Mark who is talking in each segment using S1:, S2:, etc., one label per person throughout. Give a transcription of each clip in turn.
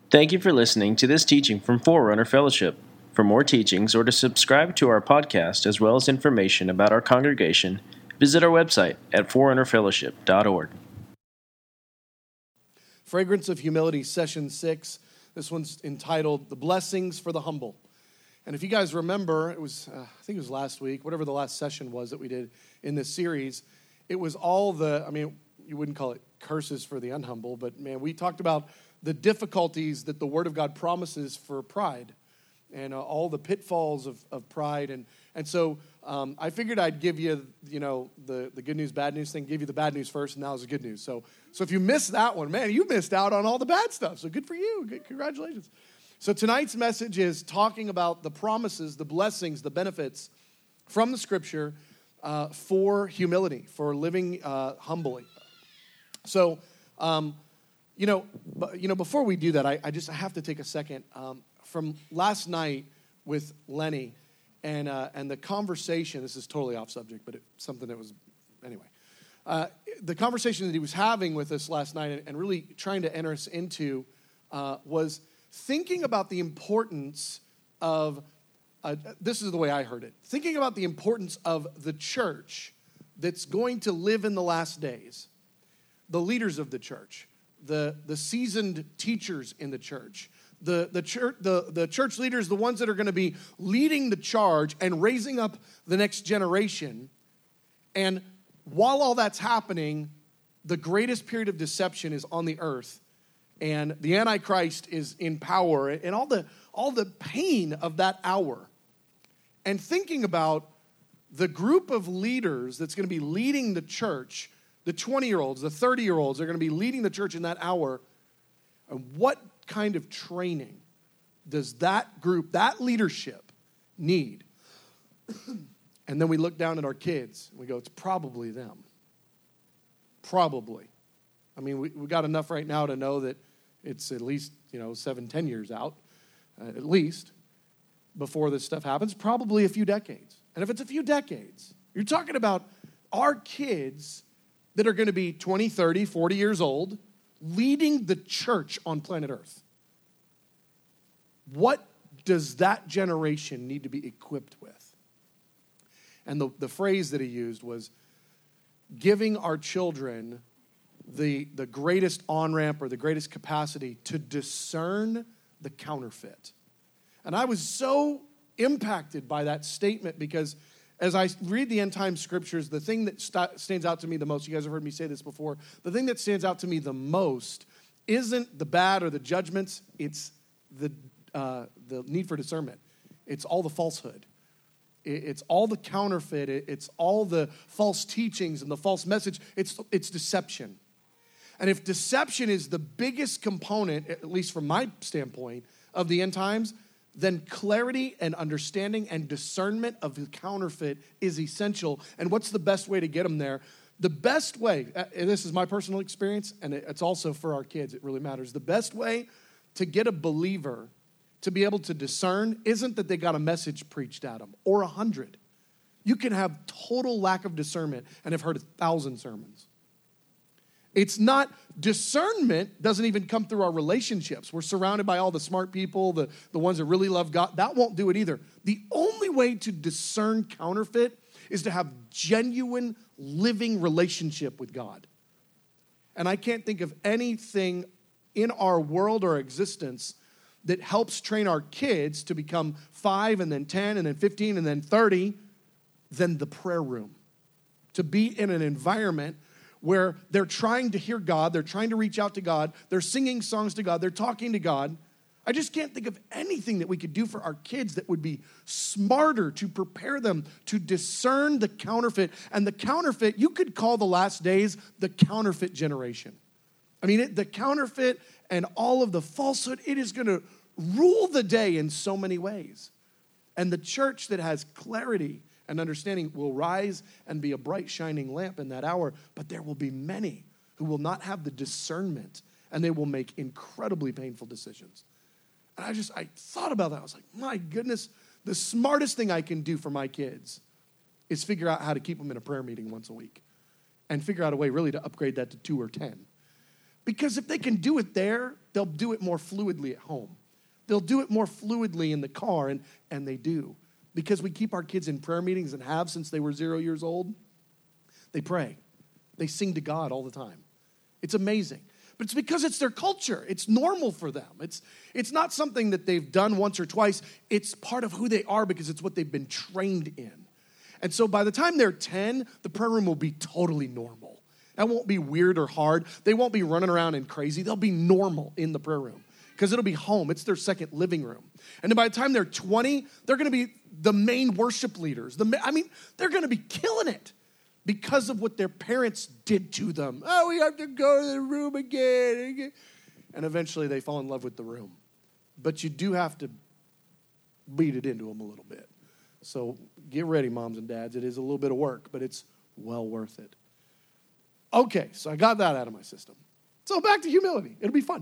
S1: Thank you for listening to this teaching from Forerunner Fellowship. For more teachings or to subscribe to our podcast as well as information about our congregation, visit our website at forerunnerfellowship.org.
S2: Fragrance of Humility, Session 6. This one's entitled The Blessings for the Humble. And if you guys remember, it was, I think it was last week, whatever the last session was that we did in this series, it was all you wouldn't call it curses for the unhumble, but man, we talked about the difficulties that the Word of God promises for pride and all the pitfalls of pride. And so I figured I'd give you, the good news, bad news thing, give you the bad news first, and now is the good news. So if you missed that one, man, you missed out on all the bad stuff. So good for you. Good, congratulations. So tonight's message is talking about the promises, the blessings, the benefits from the Scripture for humility, for living humbly. So, before we do that, I have to take a second. From last night with Lenny and the conversation, this is totally off subject, but it's something that was, anyway. The conversation that he was having with us last night and really trying to enter us into was thinking about the importance of, this is the way I heard it, thinking about the importance of the church that's going to live in the last days, the leaders of the church, the seasoned teachers in the church, the church leaders, the ones that are going to be leading the charge and raising up the next generation. And while all that's happening, the greatest period of deception is on the earth, and the Antichrist is in power, and all the pain of that hour. And thinking about the group of leaders that's going to be leading the church, the 20-year-olds, the 30-year-olds are going to be leading the church in that hour. And what kind of training does that group, that leadership need? And then we look down at our kids and we go, it's probably them. Probably. I mean, we got enough right now to know that it's at least, 7-10 years out, at least, before this stuff happens. Probably a few decades. And if it's a few decades, you're talking about our kids that are going to be 20, 30, 40 years old, leading the church on planet Earth. What does that generation need to be equipped with? And the phrase that he used was giving our children the greatest on-ramp or the greatest capacity to discern the counterfeit. And I was so impacted by that statement because as I read the end time scriptures, the thing that stands out to me the most, you guys have heard me say this before, the thing that stands out to me the most isn't the bad or the judgments, it's the need for discernment. It's all the falsehood. It's all the counterfeit. It's all the false teachings and the false message. It's deception. And if deception is the biggest component, at least from my standpoint, of the end times, then clarity and understanding and discernment of the counterfeit is essential. And what's the best way to get them there? The best way, and this is my personal experience, and it's also for our kids, it really matters. The best way to get a believer to be able to discern isn't that they got a message preached at them or 100. You can have total lack of discernment and have heard 1,000 sermons. It's not, discernment doesn't even come through our relationships. We're surrounded by all the smart people, the ones that really love God. That won't do it either. The only way to discern counterfeit is to have genuine living relationship with God. And I can't think of anything in our world or existence that helps train our kids to become 5 and then 10 and then 15 and then 30 than the prayer room. To be in an environment where they're trying to hear God, they're trying to reach out to God, they're singing songs to God, they're talking to God. I just can't think of anything that we could do for our kids that would be smarter to prepare them to discern the counterfeit. And the counterfeit, you could call the last days the counterfeit generation. I mean, the counterfeit and all of the falsehood, it is going to rule the day in so many ways. And the church that has clarity and understanding will rise and be a bright shining lamp in that hour, but there will be many who will not have the discernment, and they will make incredibly painful decisions. And I thought about that. I was like, my goodness, the smartest thing I can do for my kids is figure out how to keep them in a prayer meeting once a week and figure out a way really to upgrade that to 2 or 10. Because if they can do it there, they'll do it more fluidly at home. They'll do it more fluidly in the car, and they do. Because we keep our kids in prayer meetings and have since they were 0 years old. They pray. They sing to God all the time. It's amazing. But it's because it's their culture. It's normal for them. It's not something that they've done once or twice. It's part of who they are because it's what they've been trained in. And so by the time they're 10, the prayer room will be totally normal. That won't be weird or hard. They won't be running around and crazy. They'll be normal in the prayer room because it'll be home. It's their second living room. And then by the time they're 20, they're going to be the main worship leaders. They're going to be killing it because of what their parents did to them. Oh, we have to go to the room again. And eventually they fall in love with the room. But you do have to beat it into them a little bit. So get ready, moms and dads. It is a little bit of work, but it's well worth it. Okay, so I got that out of my system. So back to humility. It'll be fun.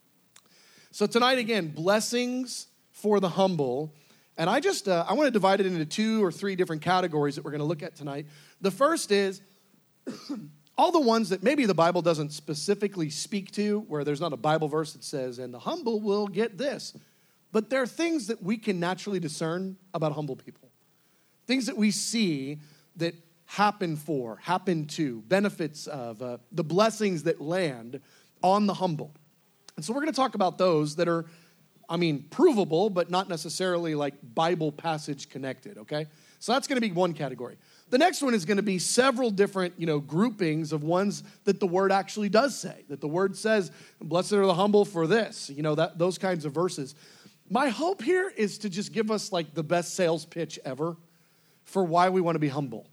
S2: So tonight, again, blessings for the humble. And I want to divide it into 2 or 3 different categories that we're going to look at tonight. The first is all the ones that maybe the Bible doesn't specifically speak to, where there's not a Bible verse that says, and the humble will get this. But there are things that we can naturally discern about humble people. Things that we see that happen to, benefits of, the blessings that land on the humble. And so we're going to talk about those that are, provable, but not necessarily like Bible passage connected, okay? So that's going to be one category. The next one is going to be several different, groupings of ones that the word actually does say, that the word says, blessed are the humble for this, those kinds of verses. My hope here is to just give us like the best sales pitch ever for why we want to be humble.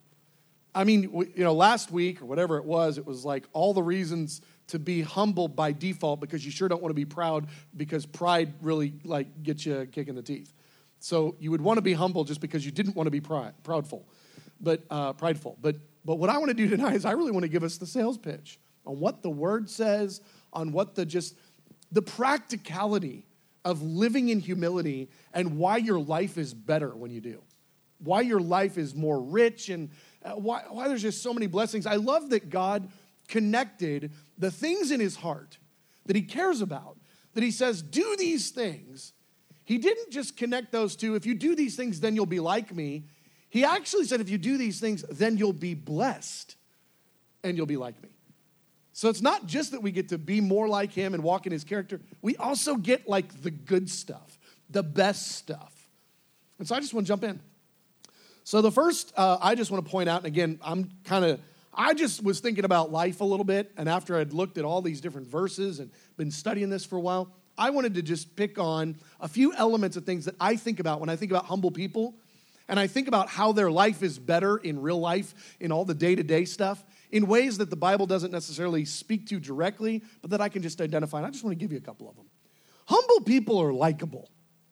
S2: Last week or whatever it was like all the reasons to be humble by default because you sure don't want to be proud because pride really like gets you a kick in the teeth. So you would want to be humble just because you didn't want to be prideful. But what I want to do tonight is I really want to give us the sales pitch on what the word says, on what the practicality of living in humility and why your life is better when you do. Why your life is more rich and why there's just so many blessings. I love that God connected the things in his heart that he cares about, that he says, do these things. He didn't just connect those two. If you do these things, then you'll be like me. He actually said, if you do these things, then you'll be blessed and you'll be like me. So it's not just that we get to be more like him and walk in his character. We also get like the good stuff, the best stuff. And so I just want to jump in. So the first, I just want to point out, and again, I just was thinking about life a little bit, and after I'd looked at all these different verses and been studying this for a while, I wanted to just pick on a few elements of things that I think about when I think about humble people, and I think about how their life is better in real life, in all the day-to-day stuff, in ways that the Bible doesn't necessarily speak to directly, but that I can just identify, and I just want to give you a couple of them. Humble people are likable.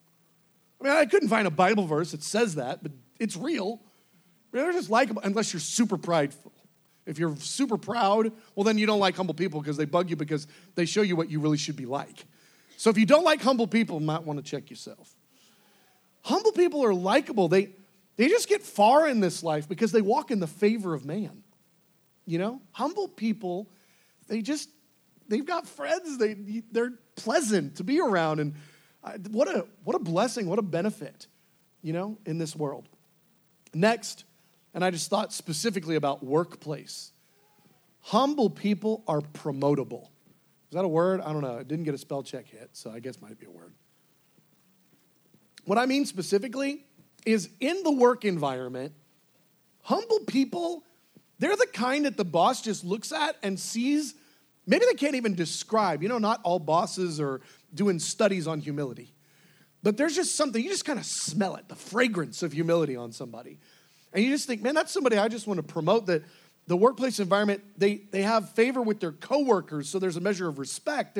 S2: I couldn't find a Bible verse that says that, but it's real. They're just likable unless you're super prideful. If you're super proud, well, then you don't like humble people because they bug you because they show you what you really should be like. So if you don't like humble people, you might want to check yourself. Humble people are likable. They just get far in this life because they walk in the favor of man. Humble people, they've got friends. They're pleasant to be around. And what a blessing, what a benefit, in this world. Next, and I just thought specifically about workplace. Humble people are promotable. Is that a word? I don't know. It didn't get a spell check hit, so I guess it might be a word. What I mean specifically is in the work environment, humble people, they're the kind that the boss just looks at and sees. Maybe they can't even describe. Not all bosses are doing studies on humility. But there's just something, you just kind of smell it, the fragrance of humility on somebody. And you just think, man, that's somebody I just want to promote. The workplace environment, they have favor with their coworkers, so there's a measure of respect.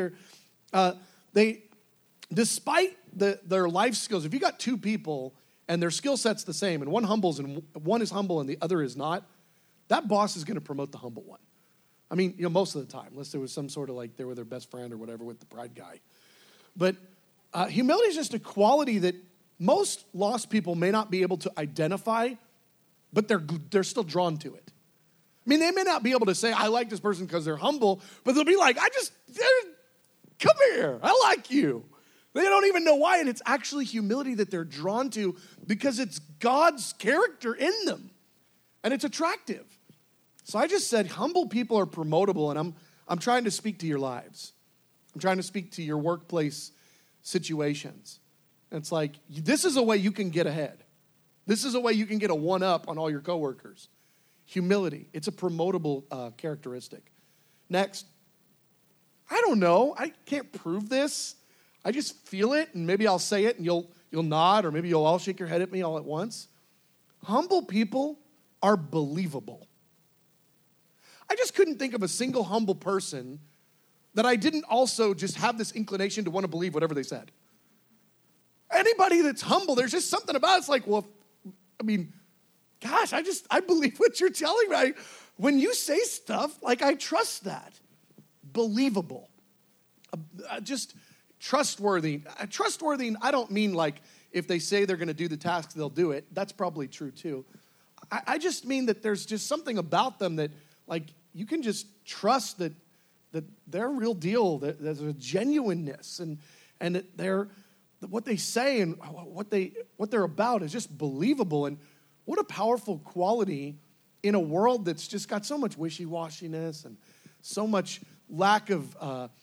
S2: Despite their life skills, if you got 2 people and their skill set's the same, and one is humble and the other is not, that boss is going to promote the humble one. Most of the time, unless there was some sort of like they were their best friend or whatever with the pride guy. But humility is just a quality that most lost people may not be able to identify, but they're still drawn to it. I mean, they may not be able to say, I like this person because they're humble, but they'll be like, come here, I like you. They don't even know why, and it's actually humility that they're drawn to because it's God's character in them, and it's attractive. So I just said humble people are promotable, and I'm trying to speak to your lives. I'm trying to speak to your workplace situations. And it's like, this is a way you can get ahead. This is a way you can get a one-up on all your coworkers. Humility, it's a promotable characteristic. Next, I don't know. I can't prove this. I just feel it, and maybe I'll say it, and you'll nod, or maybe you'll all shake your head at me all at once. Humble people are believable. I just couldn't think of a single humble person that I didn't also just have this inclination to want to believe whatever they said. Anybody that's humble, there's just something about it. It's like, well, I mean, gosh, I believe what you're telling me. When you say stuff, like, I trust that. Believable. Just trustworthy. Trustworthy, I don't mean like if they say they're going to do the task, they'll do it. That's probably true too. I just mean that there's just something about them that, like, you can just trust that they're real deal, that there's a genuineness, and that they're, what they say and what they're about is just believable. And what a powerful quality in a world that's just got so much wishy-washiness and so much lack of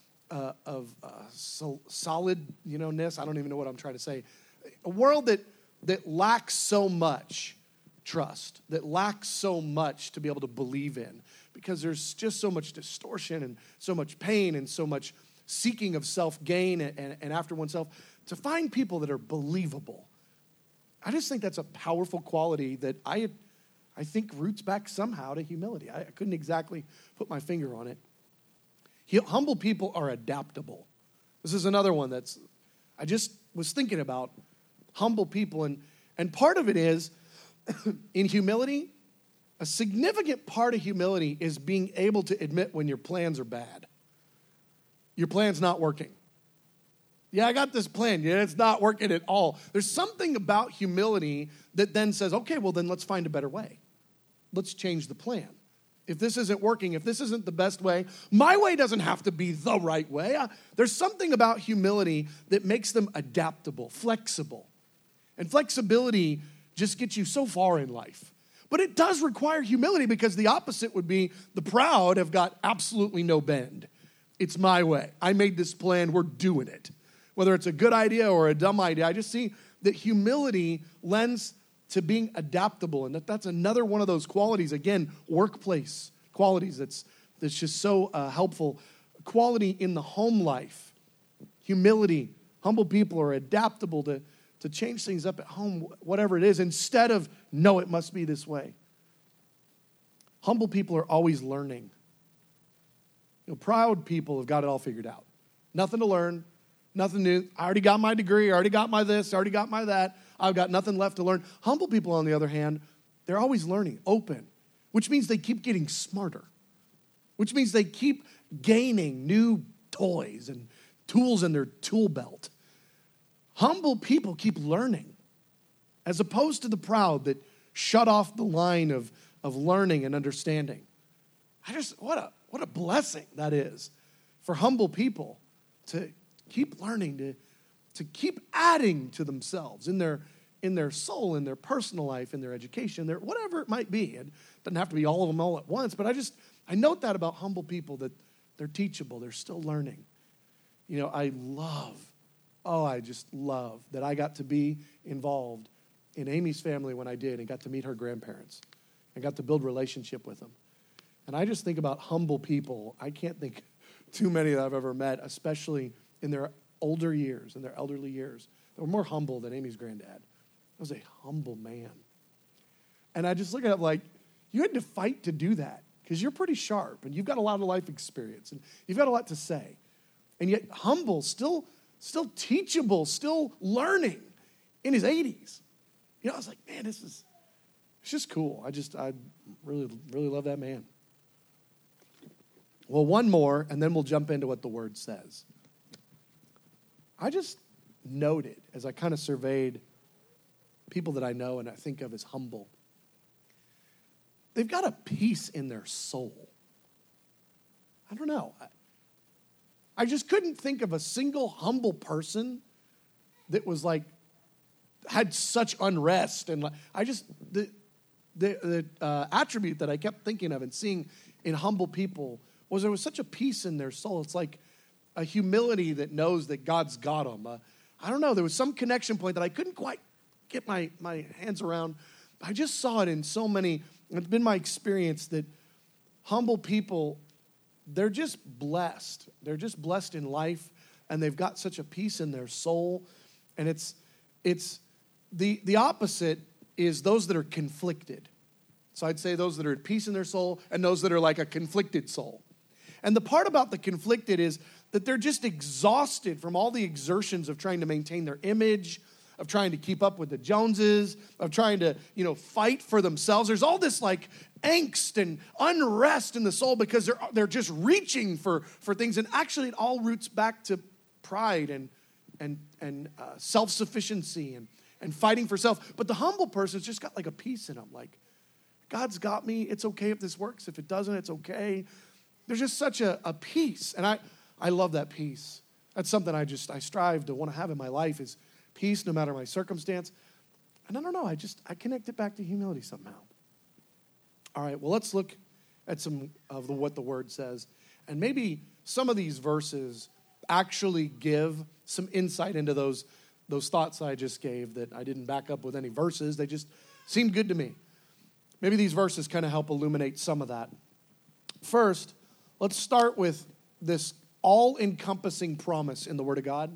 S2: solidness. I don't even know what I'm trying to say. A world that lacks so much trust, that lacks so much to be able to believe in, because there's just so much distortion and so much pain and so much seeking of self-gain and after oneself. To find people that are believable, I just think that's a powerful quality that I think roots back somehow to humility. I couldn't exactly put my finger on it. Humble people are adaptable. This is another one I just was thinking about humble people. And part of it is, in humility, a significant part of humility is being able to admit when your plans are bad. Your plan's not working. Yeah, I got this plan. Yeah, it's not working at all. There's something about humility that then says, okay, well then let's find a better way. Let's change the plan. If this isn't working, if this isn't the best way, my way doesn't have to be the right way. There's something about humility that makes them adaptable, flexible. And flexibility just gets you so far in life. But it does require humility, because the opposite would be the proud have got absolutely no bend. It's my way. I made this plan. We're doing it. Whether it's a good idea or a dumb idea, I just see that humility lends to being adaptable, and that's another one of those qualities, again, workplace qualities that's just so helpful. Quality in the home life, humility. Humble people are adaptable to change things up at home, whatever it is, instead of, no, it must be this way. Humble people are always learning. Proud people have got it all figured out. Nothing to learn, nothing new. I already got my degree, I already got my this, I already got my that. I've got nothing left to learn. Humble people, on the other hand, they're always learning, open, which means they keep getting smarter, which means they keep gaining new toys and tools in their tool belt. Humble people keep learning, as opposed to the proud that shut off the line of learning and understanding. What a blessing that is for humble people to keep learning, to keep adding to themselves in their soul, in their personal life, in their education, whatever it might be. It doesn't have to be all of them all at once, but I note that about humble people, that they're teachable, they're still learning. I just love that I got to be involved in Amy's family when I did, and got to meet her grandparents and got to build relationship with them. And I just think about humble people. I can't think too many that I've ever met, especially in their older years, in their elderly years. They were more humble than Amy's granddad. He was a humble man. And I just look at it like, you had to fight to do that, because you're pretty sharp, and you've got a lot of life experience, and you've got a lot to say. And yet humble, still teachable, still learning in his 80s. I was like, man, it's just cool. I really, really love that man. Well, one more, and then we'll jump into what the word says. I just noted, as I kind of surveyed people that I know and I think of as humble, they've got a peace in their soul. I don't know. I just couldn't think of a single humble person that was like, had such unrest. And I just, the attribute that I kept thinking of and seeing in humble people was there was such a peace in their soul. It's like a humility that knows that God's got them. I don't know, there was some connection point that I couldn't quite get my hands around. I just saw it in so many. It's been my experience that humble people, they're just blessed. They're just blessed in life, and they've got such a peace in their soul. And it's the opposite is those that are conflicted. So I'd say those that are at peace in their soul and those that are like a conflicted soul. And the part about the conflicted is that they're just exhausted from all the exertions of trying to maintain their image, of trying to keep up with the Joneses, of trying to, fight for themselves. There's all this like angst and unrest in the soul because they're just reaching for things. And actually it all roots back to pride and self-sufficiency and fighting for self. But the humble person's just got like a peace in them. Like, God's got me. It's okay if this works. If it doesn't, it's okay. There's just such a peace. And I love that peace. That's something I strive to want to have in my life is peace no matter my circumstance. And I don't know, I connect it back to humility somehow. All right, well, let's look at some of what the word says. And maybe some of these verses actually give some insight into those thoughts I just gave that I didn't back up with any verses. They just seemed good to me. Maybe these verses kind of help illuminate some of that. First, let's start with this all-encompassing promise in the Word of God.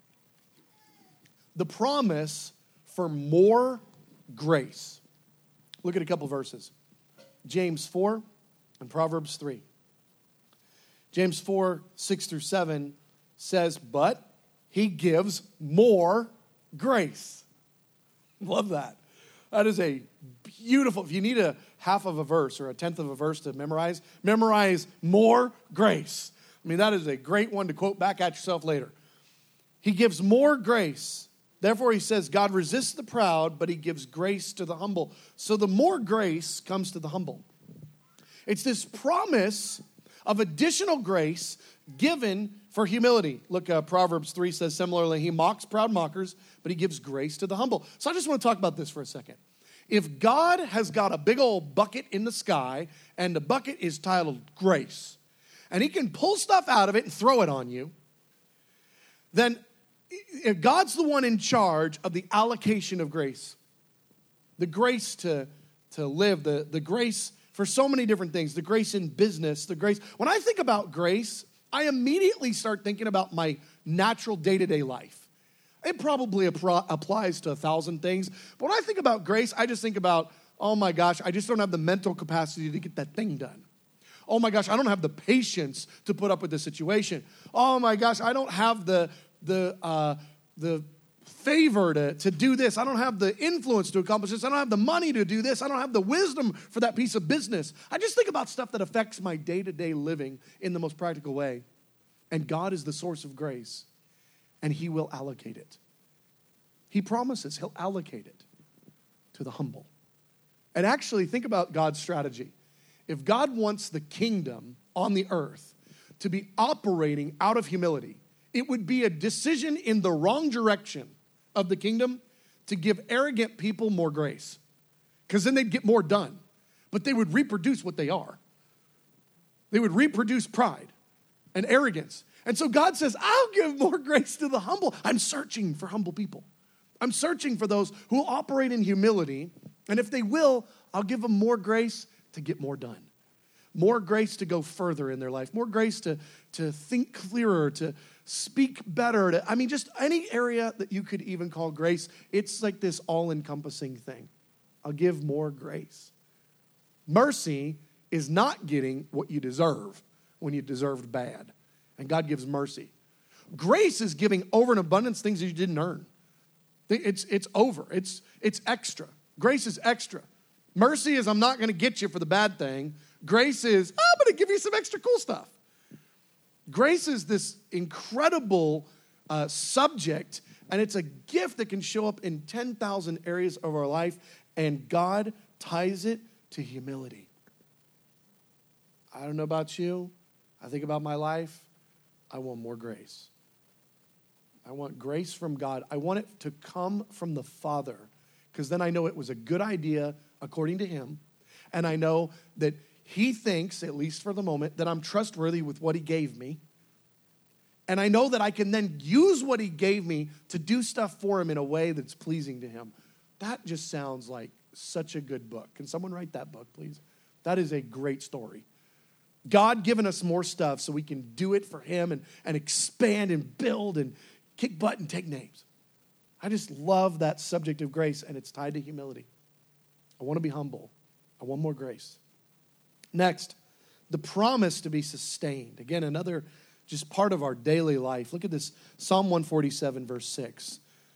S2: The promise for more grace. Look at a couple verses. James 4 and Proverbs 3. James 4, 6 through 7 says, but he gives more grace. Love that. That is a beautiful, if you need a half of a verse or a tenth of a verse to memorize more grace. I mean, that is a great one to quote back at yourself later. He gives more grace. Therefore, he says, God resists the proud, but he gives grace to the humble. So the more grace comes to the humble. It's this promise of additional grace given for humility. Look, Proverbs 3 says similarly, he mocks proud mockers, but he gives grace to the humble. So I just want to talk about this for a second. If God has got a big old bucket in the sky, and the bucket is titled grace, and he can pull stuff out of it and throw it on you, then if God's the one in charge of the allocation of grace, the grace to live, the grace for so many different things, the grace in business, the grace. When I think about grace, I immediately start thinking about my natural day-to-day life. It probably applies to 1,000 things. But when I think about grace, I just think about, oh my gosh, I just don't have the mental capacity to get that thing done. Oh my gosh, I don't have the patience to put up with this situation. Oh my gosh, I don't have the favor to do this. I don't have the influence to accomplish this. I don't have the money to do this. I don't have the wisdom for that piece of business. I just think about stuff that affects my day-to-day living in the most practical way. And God is the source of grace, and he will allocate it. He promises he'll allocate it to the humble. And actually, think about God's strategy. If God wants the kingdom on the earth to be operating out of humility, it would be a decision in the wrong direction of the kingdom to give arrogant people more grace. Because then they'd get more done. But they would reproduce what they are. They would reproduce pride and arrogance. And so God says, I'll give more grace to the humble. I'm searching for humble people. I'm searching for those who will operate in humility. And if they will, I'll give them more grace to get more done. More grace to go further in their life. More grace to think clearer, to speak better. Just any area that you could even call grace. It's like this all-encompassing thing. I'll give more grace. Mercy is not getting what you deserve when you deserved bad. And God gives mercy. Grace is giving over in abundance things that you didn't earn. It's over. It's extra. Grace is extra. Mercy is I'm not going to get you for the bad thing. Grace is I'm going to give you some extra cool stuff. Grace is this incredible subject, and it's a gift that can show up in 10,000 areas of our life, and God ties it to humility. I don't know about you. I think about my life. I want more grace. I want grace from God. I want it to come from the Father, because then I know it was a good idea according to him. And I know that he thinks, at least for the moment, that I'm trustworthy with what he gave me. And I know that I can then use what he gave me to do stuff for him in a way that's pleasing to him. That just sounds like such a good book. Can someone write that book, please? That is a great story. God giving us more stuff so we can do it for him and expand and build and kick butt and take names. I just love that subject of grace, and it's tied to humility. I want to be humble. I want more grace. Next, the promise to be sustained. Again, another just part of our daily life. Look at this, Psalm 147, verse 6.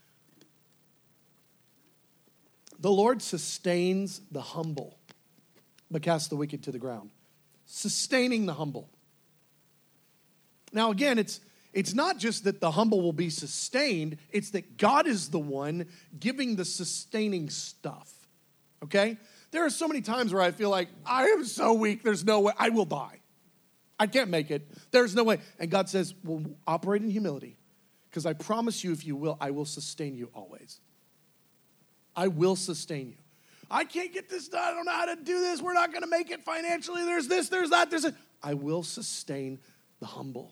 S2: The Lord sustains the humble, but casts the wicked to the ground. Sustaining the humble. Now again, it's not just that the humble will be sustained, it's that God is the one giving the sustaining stuff. Okay? There are so many times where I feel like, I am so weak, there's no way, I will die. I can't make it. There's no way. And God says, well, operate in humility, because I promise you, if you will, I will sustain you always. I will sustain you. I can't get this done. I don't know how to do this. We're not going to make it financially. There's this, there's that, there's it. I will sustain the humble.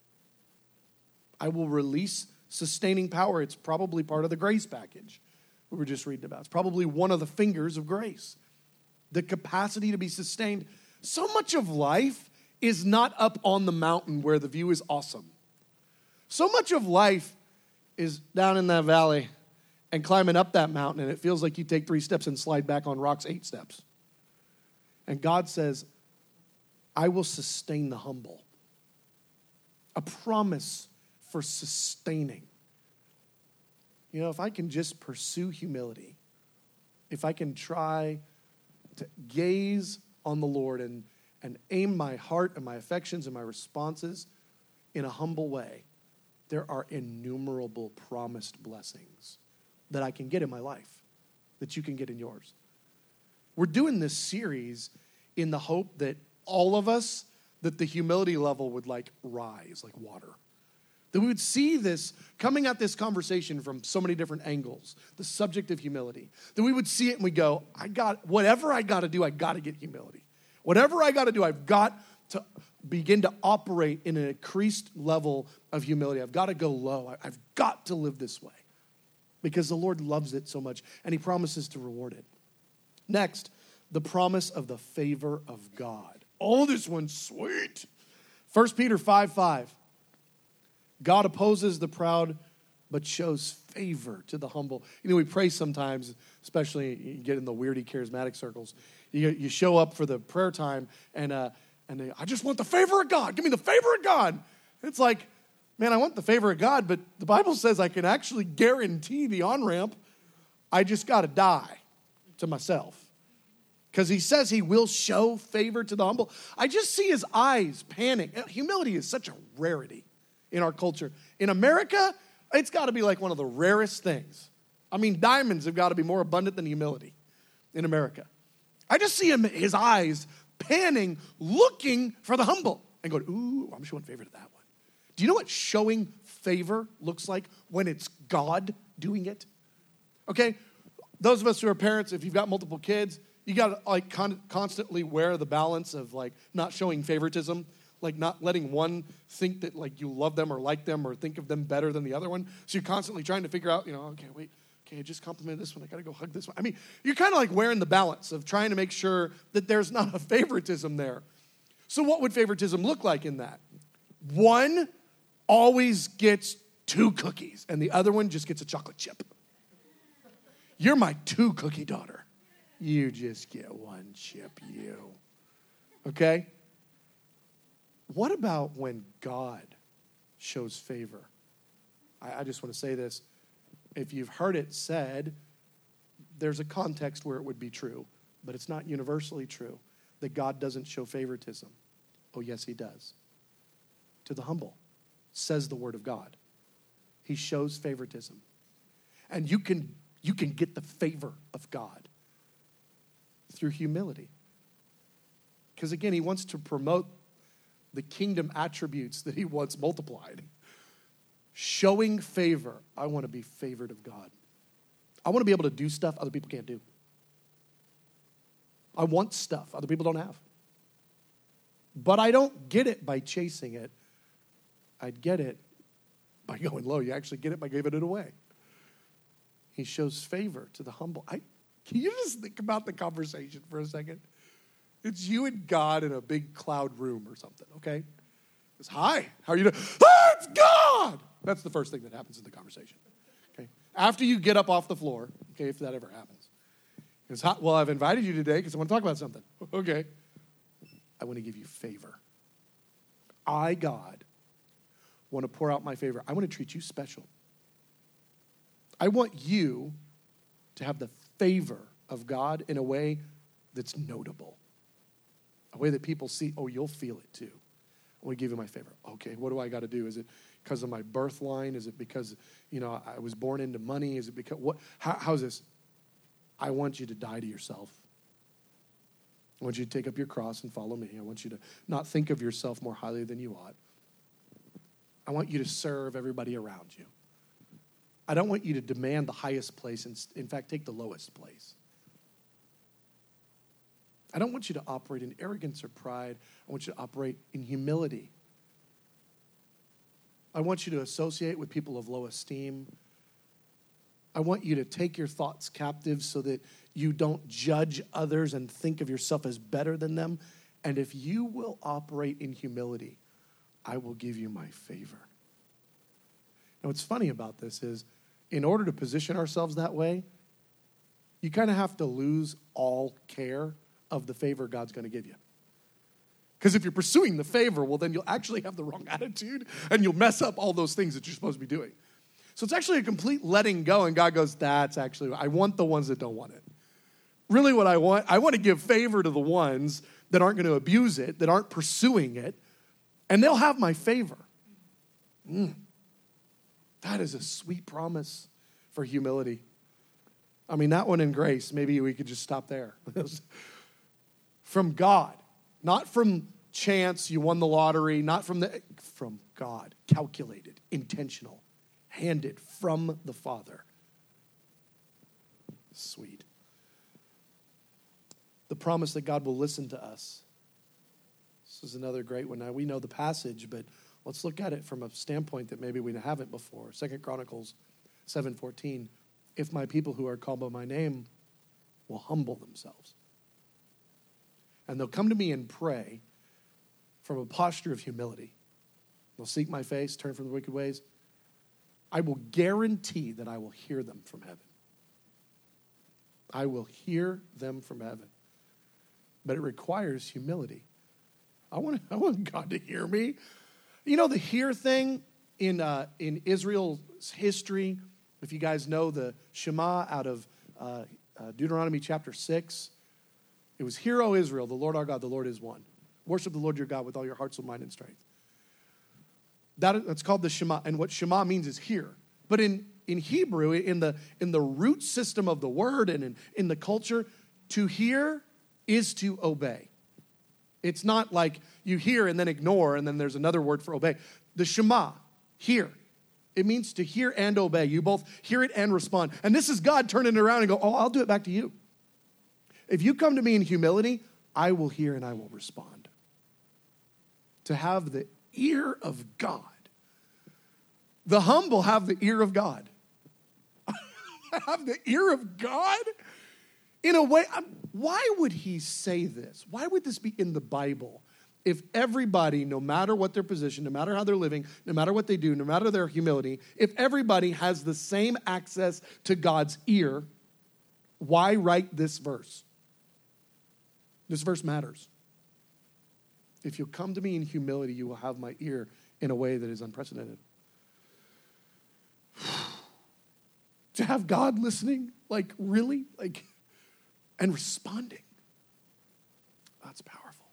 S2: I will release sustaining power. It's probably part of the grace package we were just reading about. It's probably one of the fingers of grace. The capacity to be sustained. So much of life is not up on the mountain where the view is awesome. So much of life is down in that valley and climbing up that mountain, and it feels like you take 3 steps and slide back on rocks 8 steps. And God says, I will sustain the humble. A promise for sustaining. You know, if I can just pursue humility, if I can try to gaze on the Lord and aim my heart and my affections and my responses in a humble way, there are innumerable promised blessings that I can get in my life, that you can get in yours. We're doing this series in the hope that all of us, that the humility level would like rise like water. That we would see this, coming at this conversation from so many different angles, the subject of humility. That we would see it and we go, whatever I got to do, I got to get humility. Whatever I got to do, I've got to begin to operate in an increased level of humility. I've got to go low. I've got to live this way because the Lord loves it so much and he promises to reward it. Next, the promise of the favor of God. Oh, this one's sweet. 1 Peter 5:5. God opposes the proud, but shows favor to the humble. You know, we pray sometimes, especially you get in the weirdy charismatic circles. You show up for the prayer time, and I just want the favor of God. Give me the favor of God. And it's like, man, I want the favor of God, but the Bible says I can actually guarantee the on-ramp. I just got to die to myself. Because he says he will show favor to the humble. I just see his eyes panning. Humility is such a rarity in our culture. In America, it's got to be like one of the rarest things. I mean, diamonds have got to be more abundant than humility in America. I just see his eyes panning, looking for the humble, and going, ooh, I'm showing favor to that one. Do you know what showing favor looks like when it's God doing it? Okay, those of us who are parents, if you've got multiple kids, you got to like constantly wear the balance of like not showing favoritism, like not letting one think that like you love them or like them or think of them better than the other one. So you're constantly trying to figure out, okay, wait, okay, I just complimented this one. I got to go hug this one. I mean, you're kind of like wearing the balance of trying to make sure that there's not a favoritism there. So what would favoritism look like in that? One always gets 2 cookies and the other one just gets a chocolate chip. You're my 2 cookie daughter. You just get 1 chip, you. Okay? What about when God shows favor? I just want to say this. If you've heard it said, there's a context where it would be true, but it's not universally true that God doesn't show favoritism. Oh, yes, he does. To the humble, says the word of God. He shows favoritism. And you can get the favor of God through humility. Because again, he wants to promote the kingdom attributes that he wants multiplied. Showing favor. I want to be favored of God. I want to be able to do stuff other people can't do. I want stuff other people don't have. But I don't get it by chasing it. I'd get it by going low. You actually get it by giving it away. He shows favor to the humble. Can you just think about the conversation for a second? It's you and God in a big cloud room or something, okay? It's, hi, how are you doing? Ah, it's God! That's the first thing that happens in the conversation, okay? After you get up off the floor, okay, if that ever happens. It's hot. Well, I've invited you today because I want to talk about something. Okay. I want to give you favor. I, God, want to pour out my favor. I want to treat you special. I want you to have the favor of God in a way that's notable. A way that people see, oh, you'll feel it too. I want to give you my favor. Okay, what do I got to do? Is it because of my birth line? Is it because, I was born into money? Is it because, what? How's this? I want you to die to yourself. I want you to take up your cross and follow me. I want you to not think of yourself more highly than you ought. I want you to serve everybody around you. I don't want you to demand the highest place and, in fact, take the lowest place. I don't want you to operate in arrogance or pride. I want you to operate in humility. I want you to associate with people of low esteem. I want you to take your thoughts captive so that you don't judge others and think of yourself as better than them. And if you will operate in humility, I will give you my favor. Now, what's funny about this is, in order to position ourselves that way, you kind of have to lose all care of the favor God's going to give you. Because if you're pursuing the favor, well, then you'll actually have the wrong attitude and you'll mess up all those things that you're supposed to be doing. So it's actually a complete letting go, and God goes, that's actually, I want the ones that don't want it. Really what I want to give favor to the ones that aren't going to abuse it, that aren't pursuing it, and they'll have my favor. That is a sweet promise for humility. I mean, that one in grace, maybe we could just stop there. From God, not from chance, you won the lottery, not from God, calculated, intentional, handed from the Father. Sweet. The promise that God will listen to us. This is another great one. Now, we know the passage, but let's look at it from a standpoint that maybe we haven't before. 2 Chronicles 7:14. If my people who are called by my name will humble themselves. And they'll come to me and pray from a posture of humility. They'll seek my face, turn from the wicked ways. I will guarantee that I will hear them from heaven. I will hear them from heaven. But it requires humility. I want God to hear me. You know the hear thing in Israel's history, if you guys know the Shema out of Deuteronomy chapter 6, it was, hear, O Israel, the Lord our God, the Lord is one. Worship the Lord your God with all your heart, soul, mind, and strength. That's called the Shema. And what Shema means is hear. But in Hebrew, in the root system of the word and in the culture, to hear is to obey. It's not like you hear and then ignore and then there's another word for obey. The Shema, hear. It means to hear and obey. You both hear it and respond. And this is God turning it around and go, oh, I'll do it back to you. If you come to me in humility, I will hear and I will respond. To have the ear of God. The humble have the ear of God. Have the ear of God? In a way, why would he say this? Why would this be in the Bible? If everybody, no matter what their position, no matter how they're living, no matter what they do, no matter their humility, if everybody has the same access to God's ear, why write this verse? This verse matters. If you'll come to me in humility, you will have my ear in a way that is unprecedented. To have God listening, like really, like, and responding. That's powerful.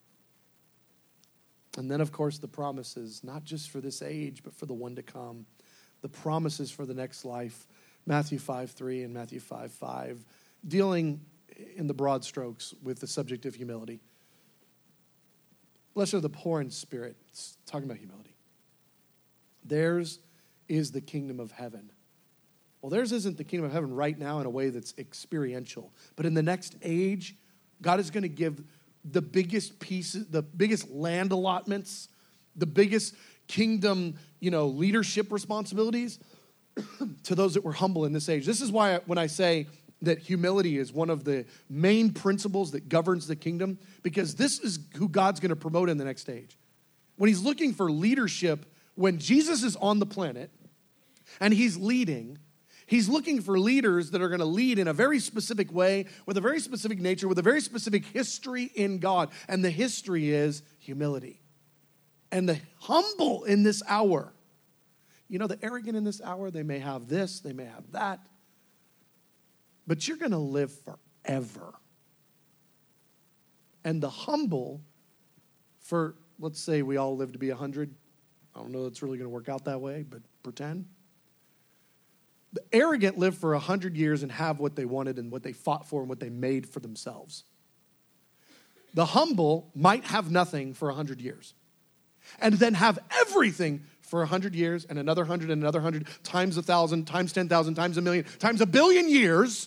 S2: And then, of course, the promises, not just for this age, but for the one to come. The promises for the next life. Matthew 5:3 and Matthew 5:5, dealing in the broad strokes with the subject of humility. Blessed are the poor in spirit. It's talking about humility. Theirs is the kingdom of heaven. Well, theirs isn't the kingdom of heaven right now in a way that's experiential. But in the next age, God is going to give the biggest pieces, the biggest land allotments, the biggest kingdom, leadership responsibilities to those that were humble in this age. This is why when I say that humility is one of the main principles that governs the kingdom, because this is who God's going to promote in the next age. When he's looking for leadership, when Jesus is on the planet and he's leading, he's looking for leaders that are going to lead in a very specific way, with a very specific nature, with a very specific history in God. And the history is humility. And the humble in this hour, the arrogant in this hour, they may have this, they may have that, but you're going to live forever. And the humble, for, let's say we all live to be 100. I don't know if it's really going to work out that way, but pretend. The arrogant live for 100 years and have what they wanted and what they fought for and what they made for themselves. The humble might have nothing for 100 years and then have everything for 100 years and another 100 and another 100 times 1,000 times 10,000 times 1,000,000 times 1,000,000,000 years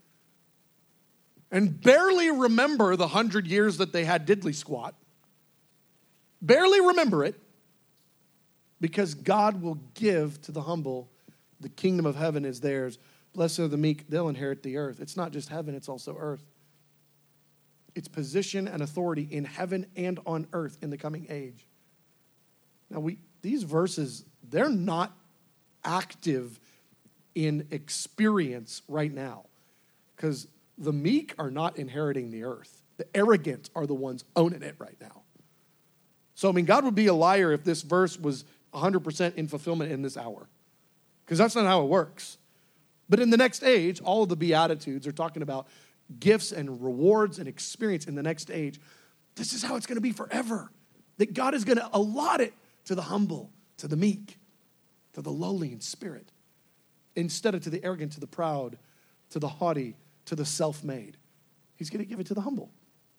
S2: and barely remember the 100 years that they had diddly squat. Barely remember it, because God will give to the humble. The kingdom of heaven is theirs. Blessed are the meek, they'll inherit the earth. It's not just heaven, it's also earth. It's position and authority in heaven and on earth in the coming age. Now, these verses, they're not active in experience right now, because the meek are not inheriting the earth. The arrogant are the ones owning it right now. So, God would be a liar if this verse was 100% in fulfillment in this hour, because that's not how it works. But in the next age, all of the Beatitudes are talking about gifts and rewards and experience in the next age. This is how it's going to be forever, that God is going to allot it to the humble, to the meek, to the lowly in spirit, instead of to the arrogant, to the proud, to the haughty, to the self-made. He's going to give it to the humble.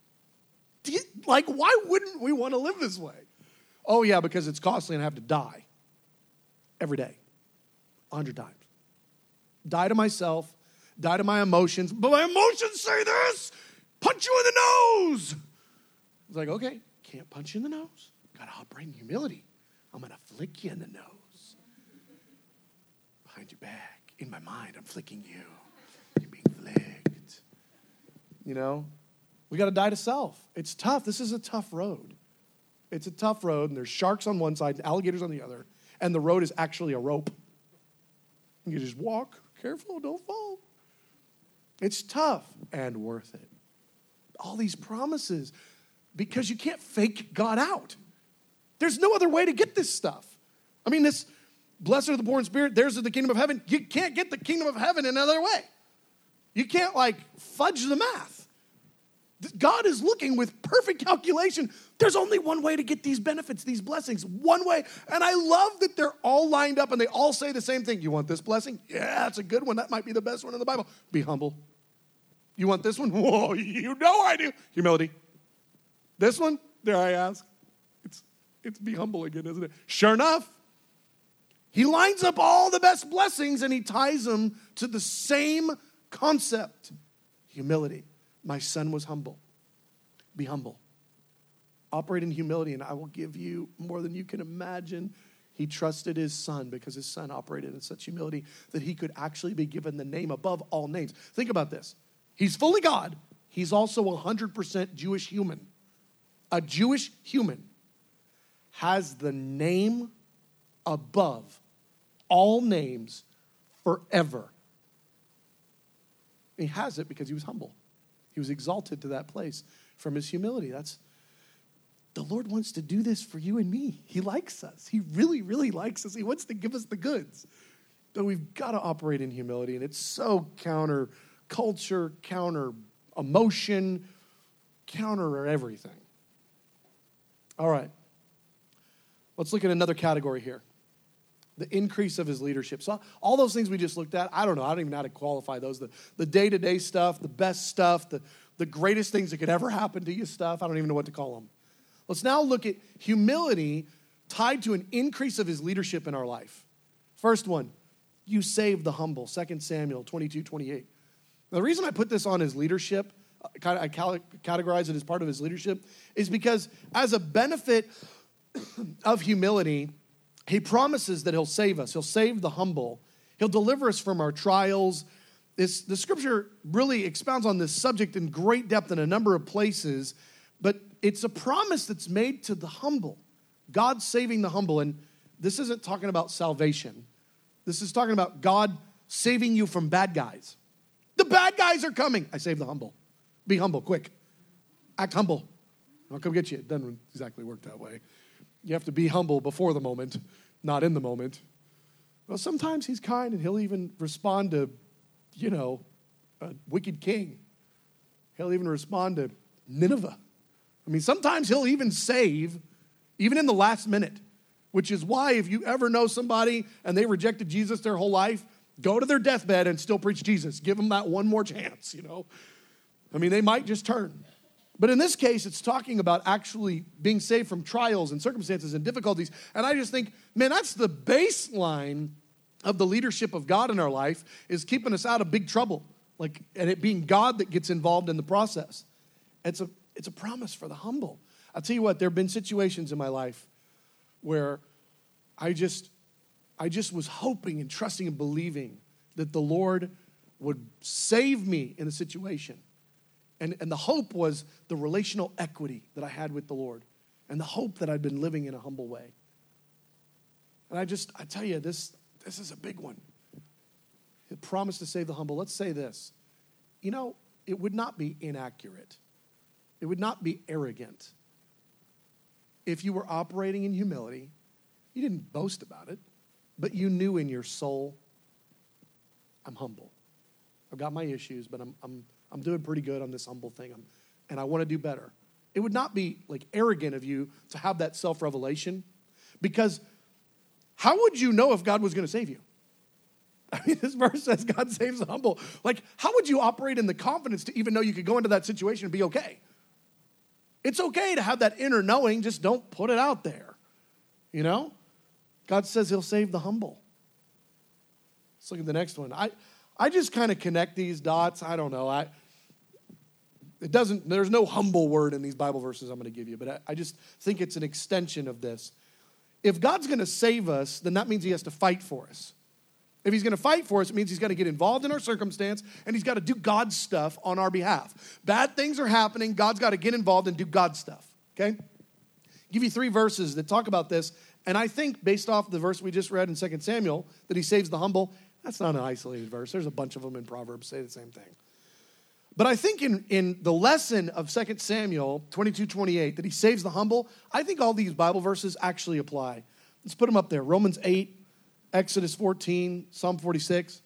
S2: Why wouldn't we want to live this way? Oh, yeah, because it's costly and I have to die every day, 100 times. Die to myself, die to my emotions, but my emotions say this, punch you in the nose. It's like, okay, can't punch you in the nose. Got to operate in humility. I'm going to flick you in the nose. Behind your back, in my mind, I'm flicking you. You're being flicked. We got to die to self. It's tough. This is a tough road. It's a tough road, and there's sharks on one side, alligators on the other, and the road is actually a rope. You just walk, careful, don't fall. It's tough and worth it. All these promises, because you can't fake God out. There's no other way to get this stuff. This, blessed are the poor in spirit, theirs is the kingdom of heaven. You can't get the kingdom of heaven another way. You can't fudge the math. God is looking with perfect calculation. There's only one way to get these benefits, these blessings, one way. And I love that they're all lined up and they all say the same thing. You want this blessing? Yeah, that's a good one. That might be the best one in the Bible. Be humble. You want this one? Whoa, I do. Humility. This one? Dare I ask? It's be humble again, isn't it? Sure enough, he lines up all the best blessings and he ties them to the same concept. Humility. My son was humble. Be humble. Operate in humility, and I will give you more than you can imagine. He trusted his son because his son operated in such humility that he could actually be given the name above all names. Think about this. He's fully God. He's also 100% Jewish human. A Jewish human has the name above all names forever. He has it because he was humble. He was exalted to that place from his humility. The Lord wants to do this for you and me. He likes us. He really, really likes us. He wants to give us the goods. But we've got to operate in humility, and it's so counter culture, counter emotion, counter everything. All right. Let's look at another category here. The increase of his leadership. So all those things we just looked at, I don't even know how to qualify those. The day-to-day stuff, the best stuff, the greatest things that could ever happen to you stuff. I don't even know what to call them. Let's now look at humility tied to an increase of his leadership in our life. First one, you save the humble, 2 Samuel 22:28. Now, the reason I put this on his leadership, I categorize it as part of his leadership, is because as a benefit of humility, he promises that he'll save us. He'll save the humble. He'll deliver us from our trials. The scripture really expounds on this subject in great depth in a number of places, but it's a promise that's made to the humble. God saving the humble, and this isn't talking about salvation. This is talking about God saving you from bad guys. The bad guys are coming. I save the humble. Be humble, quick. Act humble. I'll come get you. It doesn't exactly work that way. You have to be humble before the moment, not in the moment. Well, sometimes he's kind and he'll even respond to, a wicked king. He'll even respond to Nineveh. I mean, sometimes he'll even save, even in the last minute, which is why if you ever know somebody and they rejected Jesus their whole life, go to their deathbed and still preach Jesus. Give them that one more chance, I mean, they might just turn. But in this case, it's talking about actually being saved from trials and circumstances and difficulties. And I just think, man, that's the baseline of the leadership of God in our life, is keeping us out of big trouble. And it being God that gets involved in the process. It's a promise for the humble. I'll tell you what, there have been situations in my life where I just was hoping and trusting and believing that the Lord would save me in a situation. And the hope was the relational equity that I had with the Lord. And the hope that I'd been living in a humble way. And I tell you, this is a big one. The promise to save the humble. Let's say this. It would not be inaccurate. It would not be arrogant if you were operating in humility. You didn't boast about it, but you knew in your soul, I'm humble. I've got my issues, but I'm doing pretty good on this humble thing, and I want to do better. It would not be arrogant of you to have that self-revelation, because how would you know if God was going to save you? I mean, this verse says God saves the humble. How would you operate in the confidence to even know you could go into that situation and be okay? It's okay to have that inner knowing, just don't put it out there. God says he'll save the humble. Let's look at the next one. I just kind of connect these dots. I don't know. There's no humble word in these Bible verses I'm going to give you, but I just think it's an extension of this. If God's going to save us, then that means he has to fight for us. If he's going to fight for us, it means he's got to get involved in our circumstance, and he's got to do God's stuff on our behalf. Bad things are happening. God's got to get involved and do God's stuff, okay? I'll give you 3 verses that talk about this, and I think based off the verse we just read in 2 Samuel, that he saves the humble. That's not an isolated verse. There's a bunch of them in Proverbs say the same thing. But I think in the lesson of 2 Samuel 22:28, that he saves the humble, I think all these Bible verses actually apply. Let's put them up there. Romans 8, Exodus 14, Psalm 46.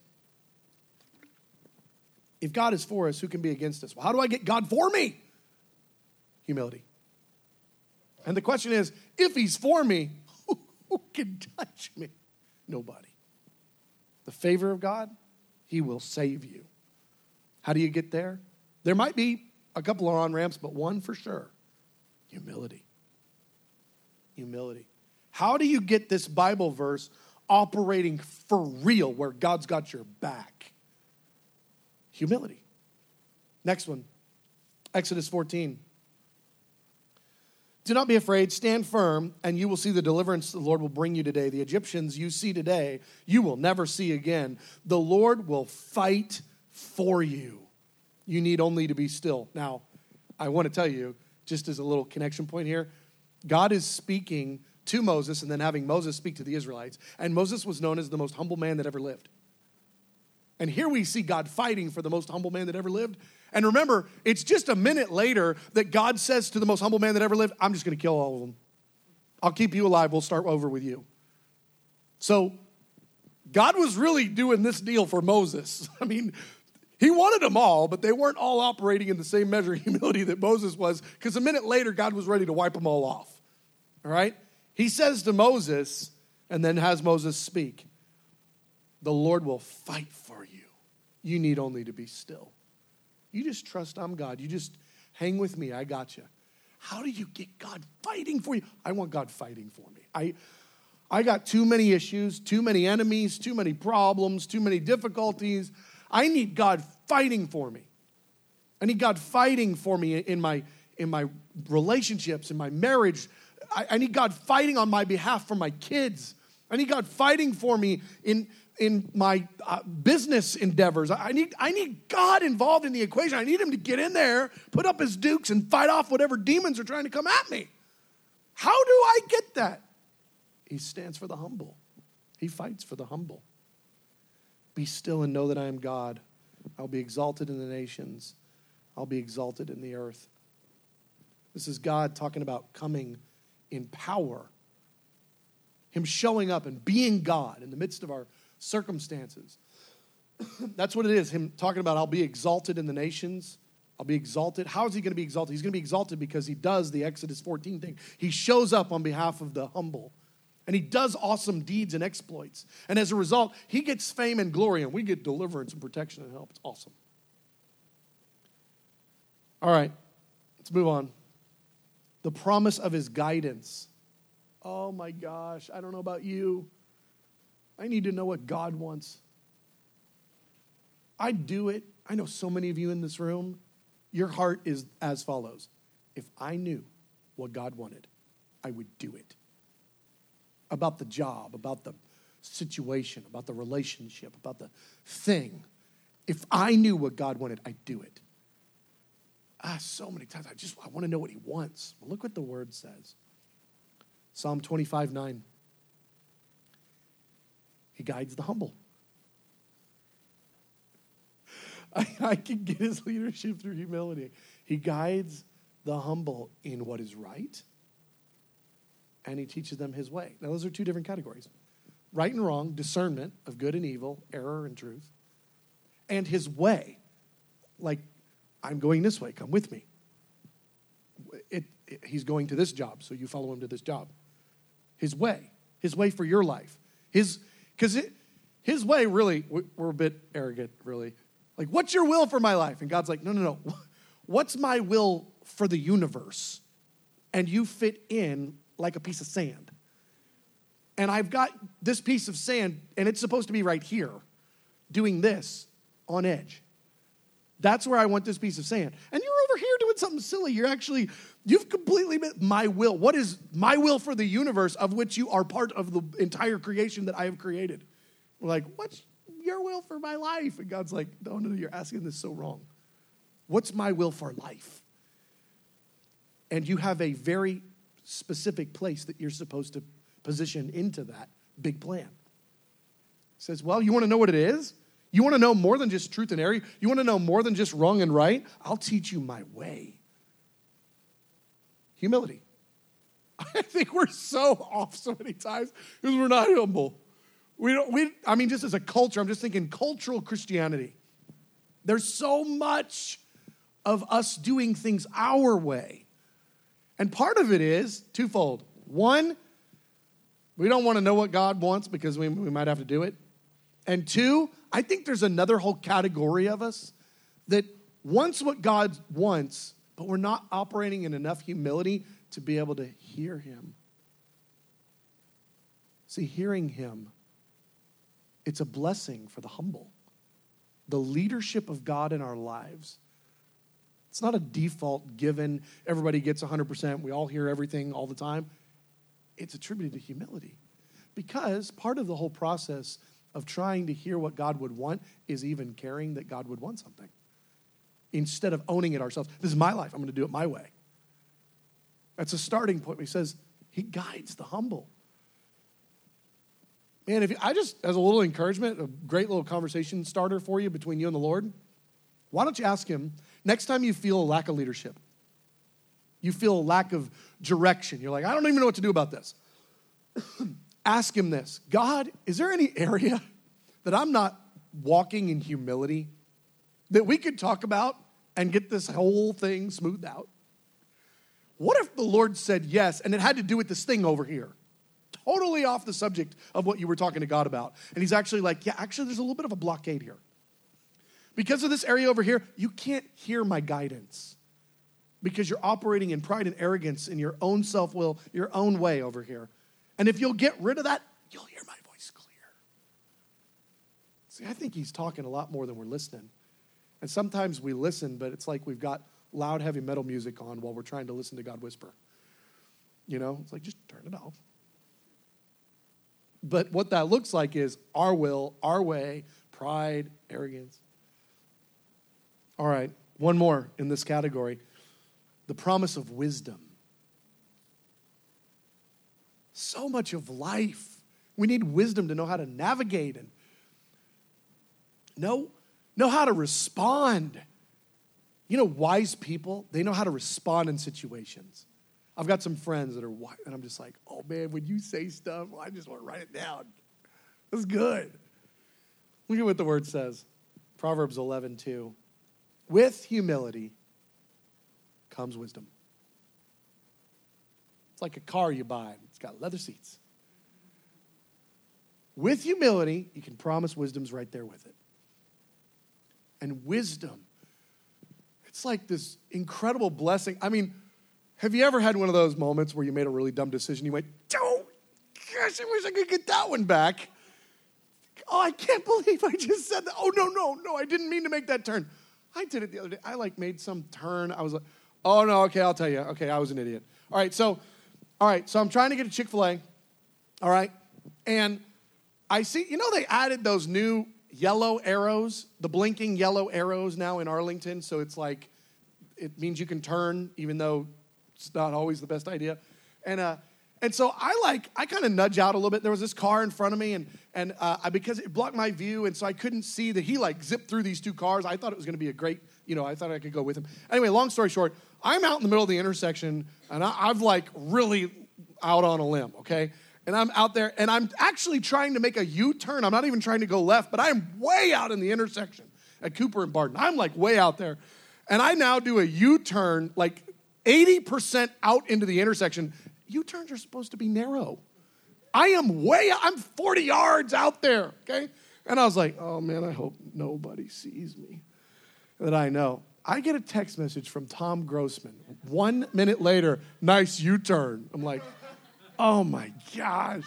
S2: If God is for us, who can be against us? Well, how do I get God for me? Humility. And the question is, if he's for me, who can touch me? Nobody. The favor of God, he will save you. How do you get there? There might be a couple of on-ramps, but one for sure. Humility. Humility. How do you get this Bible verse operating for real, where God's got your back? Humility. Next one, Exodus 14. Do not be afraid, stand firm, and you will see the deliverance the Lord will bring you today. The Egyptians you see today, you will never see again. The Lord will fight for you. You need only to be still. Now, I want to tell you, just as a little connection point here, God is speaking to Moses and then having Moses speak to the Israelites. And Moses was known as the most humble man that ever lived. And here we see God fighting for the most humble man that ever lived. And remember, it's just a minute later that God says to the most humble man that ever lived, I'm just going to kill all of them. I'll keep you alive. We'll start over with you. So God was really doing this deal for Moses. I mean, he wanted them all, but they weren't all operating in the same measure of humility that Moses was, because a minute later, God was ready to wipe them all off. All right? He says to Moses, and then has Moses speak, the Lord will fight for you. You need only to be still. You just trust I'm God. You just hang with me. I got you. How do you get God fighting for you? I want God fighting for me. I got too many issues, too many enemies, too many problems, too many difficulties. I need God fighting for me. I need God fighting for me in my relationships, in my marriage. I need God fighting on my behalf for my kids. I need God fighting for me in my business endeavors. I need God involved in the equation. I need him to get in there, put up his dukes, and fight off whatever demons are trying to come at me. How do I get that? He stands for the humble. He fights for the humble. Be still and know that I am God. I'll be exalted in the nations. I'll be exalted in the earth. This is God talking about coming in power. Him showing up and being God in the midst of our circumstances. That's what it is. Him talking about, I'll be exalted in the nations. I'll be exalted. How is he going to be exalted? He's going to be exalted because he does the Exodus 14 thing. He shows up on behalf of the humble. And he does awesome deeds and exploits. And as a result, he gets fame and glory, and we get deliverance and protection and help. It's awesome. All right, let's move on. The promise of his guidance. Oh my gosh, I don't know about you. I need to know what God wants. I do it. I know so many of you in this room, your heart is as follows. If I knew what God wanted, I would do it. About the job, about the situation, about the relationship, about the thing. If I knew what God wanted, I'd do it. So many times, I want to know what he wants. Well, look what the word says. Psalm 25:9. He guides the humble. I can get his leadership through humility. He guides the humble in what is right, and he teaches them his way. Now, those are two different categories. Right and wrong, discernment of good and evil, error and truth, and his way. Like, I'm going this way, come with me. He's going to this job, so you follow him to this job. His way for your life. His way, really, we're a bit arrogant, really. Like, what's your will for my life? And God's like, no. What's my will for the universe? And you fit in like a piece of sand. And I've got this piece of sand, and it's supposed to be right here, doing this on edge. That's where I want this piece of sand. And you're over here doing something silly. You've completely missed my will. What is my will for the universe, of which you are part of the entire creation that I have created? We're like, what's your will for my life? And God's like, no, you're asking this so wrong. What's my will for life? And you have a very specific place that you're supposed to position into that big plan. He says, well, you want to know what it is? You want to know more than just truth and error? You want to know more than just wrong and right? I'll teach you my way. Humility. I think we're so off so many times because we're not humble. Just as a culture, I'm just thinking cultural Christianity. There's so much of us doing things our way. And part of it is twofold. One, we don't want to know what God wants because we might have to do it. And two, I think there's another whole category of us that wants what God wants, but we're not operating in enough humility to be able to hear him. See, hearing him, it's a blessing for the humble. The leadership of God in our lives. It's not a default given. Everybody gets 100%. We all hear everything all the time. It's attributed to humility. Because part of the whole process of trying to hear what God would want is even caring that God would want something. Instead of owning it ourselves. This is my life. I'm going to do it my way. That's a starting point. He says he guides the humble. Man, as a little encouragement, a great little conversation starter for you between you and the Lord, why don't you ask him, next time you feel a lack of leadership, you feel a lack of direction, you're like, I don't even know what to do about this. Ask him this, God, is there any area that I'm not walking in humility that we could talk about and get this whole thing smoothed out? What if the Lord said yes, and it had to do with this thing over here? Totally off the subject of what you were talking to God about. And he's actually like, yeah, actually there's a little bit of a blockade here. Because of this area over here, you can't hear my guidance. because you're operating in pride and arrogance in your own self-will, your own way over here. And if you'll get rid of that, you'll hear my voice clear. See, I think he's talking a lot more than we're listening. And sometimes we listen, but it's like we've got loud, heavy metal music on while we're trying to listen to God whisper. You know, it's like, just turn it off. But what that looks like is our will, our way, pride, arrogance. All right, one more in this category. The promise of wisdom. So much of life. We need wisdom to know how to navigate and know how to respond. You know, wise people, they know how to respond in situations. I've got some friends that are wise, and I'm just like, oh man, when you say stuff, I just want to write it down. That's good. Look at what the word says. Proverbs 11:2. With humility comes wisdom. It's like a car you buy. It's got leather seats. With humility, you can promise wisdom's right there with it. And wisdom, it's like this incredible blessing. I mean, have you ever had one of those moments where you made a really dumb decision? You went, oh, gosh, I wish I could get that one back. Oh, I can't believe I just said that. Oh, no, I didn't mean to make that turn. I did it the other day. I made some turn. I was like, oh, no, okay, I'll tell you. Okay, I was an idiot. All right, so I'm trying to get a Chick-fil-A, all right? And I see, they added those new yellow arrows, the blinking yellow arrows now in Arlington, so it's like, it means you can turn even though it's not always the best idea. And so I kind of nudge out a little bit. There was this car in front of me, and because it blocked my view, and so I couldn't see that he zipped through these two cars. I thought it was going to be a great, I thought I could go with him. Anyway, long story short, I'm out in the middle of the intersection, and I've really out on a limb, okay? And I'm out there, and I'm actually trying to make a U-turn. I'm not even trying to go left, but I'm way out in the intersection at Cooper and Barton. I'm way out there. And I now do a U-turn 80% out into the intersection. U-turns are supposed to be narrow. I'm 40 yards out there, okay? And I was like, oh man, I hope nobody sees me that I know. I get a text message from Tom Grossman. 1 minute later, nice U-turn. I'm like, oh my gosh.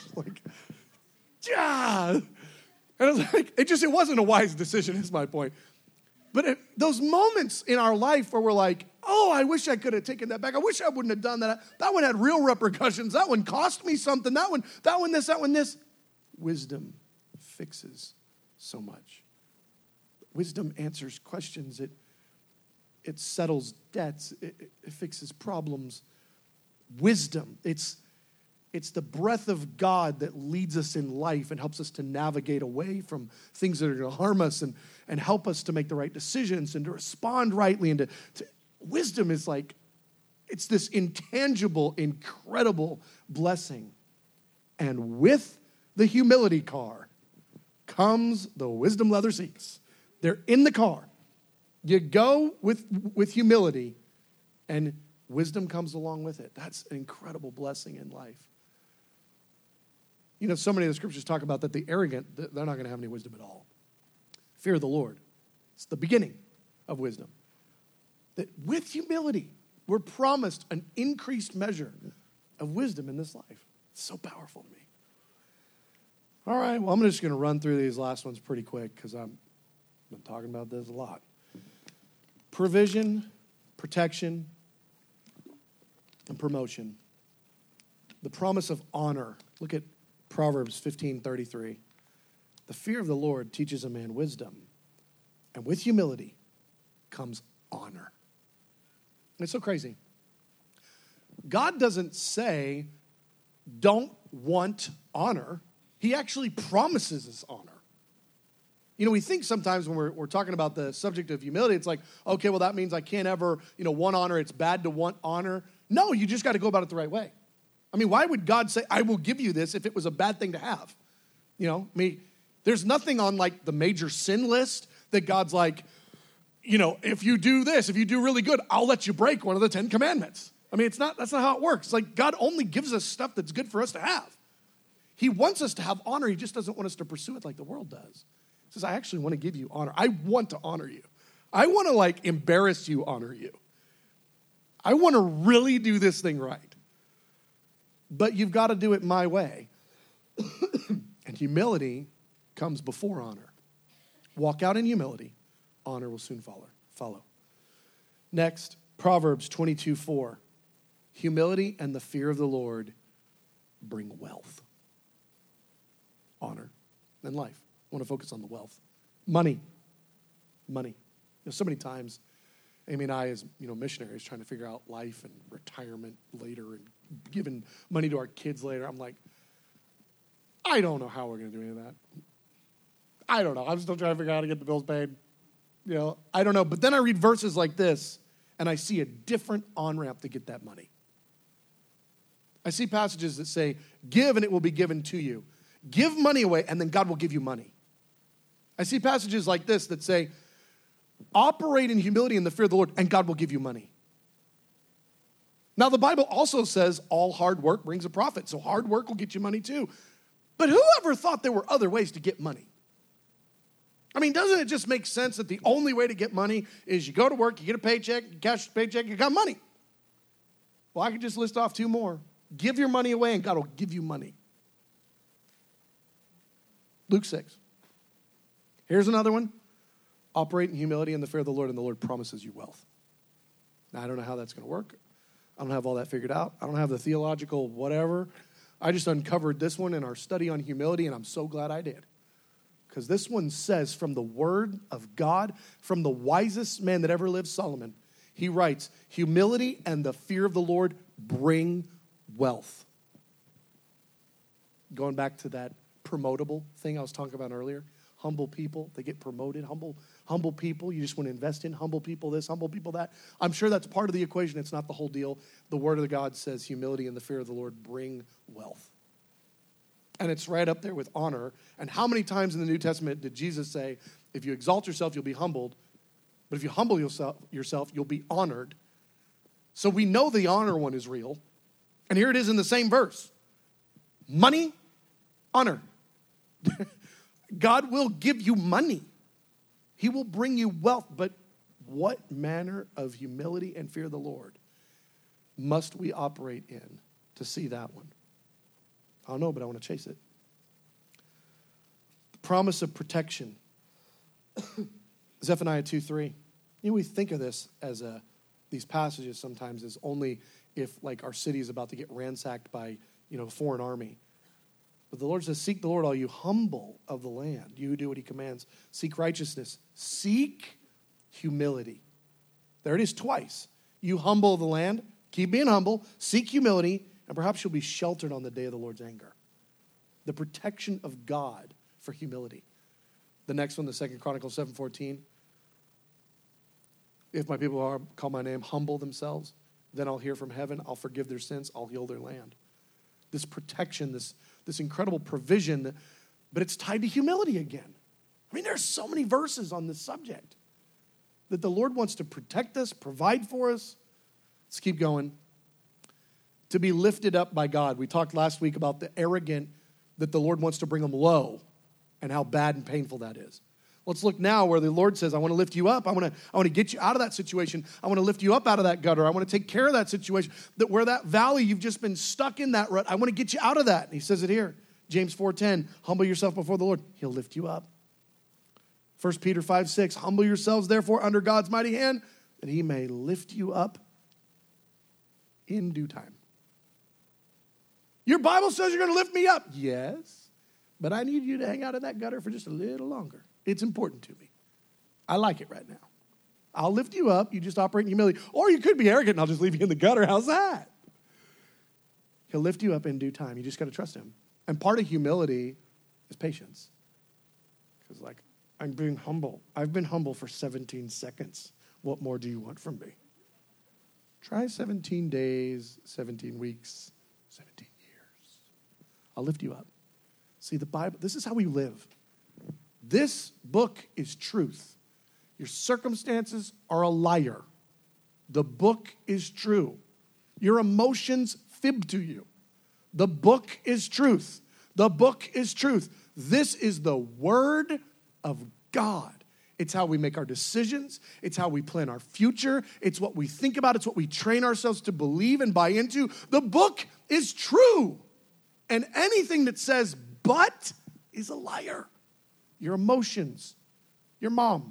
S2: Yeah. And it wasn't a wise decision is my point. But those moments in our life where we're like, oh, I wish I could have taken that back. I wish I wouldn't have done that. That one had real repercussions. That one cost me something. That one, this. Wisdom fixes so much. Wisdom answers questions. It settles debts. It fixes problems. Wisdom, it's the breath of God that leads us in life and helps us to navigate away from things that are going to harm us and help us to make the right decisions and to respond rightly. And wisdom is it's this intangible, incredible blessing. And with the humility car comes the wisdom leather seats. They're in the car. You go with humility, and wisdom comes along with it. That's an incredible blessing in life. So many of the scriptures talk about that the arrogant, they're not going to have any wisdom at all. Fear of the Lord. It's the beginning of wisdom. That with humility, we're promised an increased measure of wisdom in this life. It's so powerful to me. All right, well, I'm just going to run through these last ones pretty quick because I've been talking about this a lot. Provision, protection, and promotion. The promise of honor. Look at Proverbs 15:33. The fear of the Lord teaches a man wisdom, and with humility comes honor. It's so crazy. God doesn't say, don't want honor. He actually promises us honor. We think sometimes when we're talking about the subject of humility, it's like, okay, well, that means I can't ever, want honor. It's bad to want honor. No, you just got to go about it the right way. Why would God say, I will give you this if it was a bad thing to have? There's nothing on the major sin list that God's like, if you do this, if you do really good, I'll let you break one of the 10 commandments. That's not how it works. God only gives us stuff that's good for us to have. He wants us to have honor. He just doesn't want us to pursue it like the world does. He says, I actually want to give you honor. I want to honor you. I want to embarrass you, honor you. I want to really do this thing right. But you've got to do it my way. And humility comes before honor. Walk out in humility. Honor will soon follow. Next, Proverbs 22:4. Humility and the fear of the Lord bring wealth, honor, and life. I want to focus on the wealth. Money. So many times, Amy and I, as missionaries, trying to figure out life and retirement later and giving money to our kids later. I'm like, I don't know how we're going to do any of that. I don't know. I'm still trying to figure out how to get the bills paid. I don't know. But then I read verses like this, and I see a different on-ramp to get that money. I see passages that say, give and it will be given to you. Give money away, and then God will give you money. I see passages like this that say, operate in humility and the fear of the Lord, and God will give you money. Now, the Bible also says all hard work brings a profit, so hard work will get you money too. But whoever thought there were other ways to get money? I mean, doesn't it just make sense that the only way to get money is you go to work, you get a paycheck, you cash the paycheck, you got money? Well, I could just list off two more. Give your money away, and God will give you money. Luke 6. Here's another one. Operate in humility and the fear of the Lord, and the Lord promises you wealth. Now, I don't know how that's going to work. I don't have all that figured out. I don't have the theological whatever. I just uncovered this one in our study on humility, and I'm so glad I did. Because this one says from the word of God, from the wisest man that ever lived, Solomon, he writes, humility and the fear of the Lord bring wealth. Going back to that promotable thing I was talking about earlier. Humble people, they get promoted. Humble people, you just want to invest in. Humble people this, humble people that. I'm sure that's part of the equation. It's not the whole deal. The word of God says humility and the fear of the Lord bring wealth. And it's right up there with honor. And how many times in the New Testament did Jesus say, if you exalt yourself, you'll be humbled. But if you humble yourself, you'll be honored. So we know the honor one is real. And here it is in the same verse. Money, honor. God will give you money. He will bring you wealth. But what manner of humility and fear of the Lord must we operate in to see that one? I don't know, but I want to chase it. The promise of protection. Zephaniah 2:3. We think of this as these passages sometimes as only if like our city is about to get ransacked by a foreign army. But the Lord says, seek the Lord, all you humble of the land. You who do what he commands. Seek righteousness. Seek humility. There it is twice. You humble the land. Keep being humble. Seek humility. And perhaps you'll be sheltered on the day of the Lord's anger. The protection of God for humility. The next one, the 2 Chronicles 7:14. If my people are call my name, humble themselves, then I'll hear from heaven. I'll forgive their sins. I'll heal their land. This protection, this incredible provision, but it's tied to humility again. I mean, there's so many verses on this subject that the Lord wants to protect us, provide for us. Let's keep going. To be lifted up by God. We talked last week about the arrogant, that the Lord wants to bring them low and how bad and painful that is. Let's look now where the Lord says, I want to lift you up. I want to get you out of that situation. I want to lift you up out of that gutter. I want to take care of that situation. That where that valley, you've just been stuck in that rut. I want to get you out of that. And he says it here. James 4:10, humble yourself before the Lord. He'll lift you up. 1 Peter 5:6, humble yourselves therefore under God's mighty hand, that he may lift you up in due time. Your Bible says you're going to lift me up. Yes, but I need you to hang out in that gutter for just a little longer. It's important to me. I like it right now. I'll lift you up. You just operate in humility. Or you could be arrogant and I'll just leave you in the gutter. How's that? He'll lift you up in due time. You just got to trust him. And part of humility is patience. Because I'm being humble. I've been humble for 17 seconds. What more do you want from me? Try 17 days, 17 weeks, 17 years. I'll lift you up. See, the Bible, this is how we live. This book is truth. Your circumstances are a liar. The book is true. Your emotions fib to you. The book is truth. The book is truth. This is the word of God. It's how we make our decisions. It's how we plan our future. It's what we think about. It's what we train ourselves to believe and buy into. The book is true. And anything that says but is a liar. Your emotions, your mom,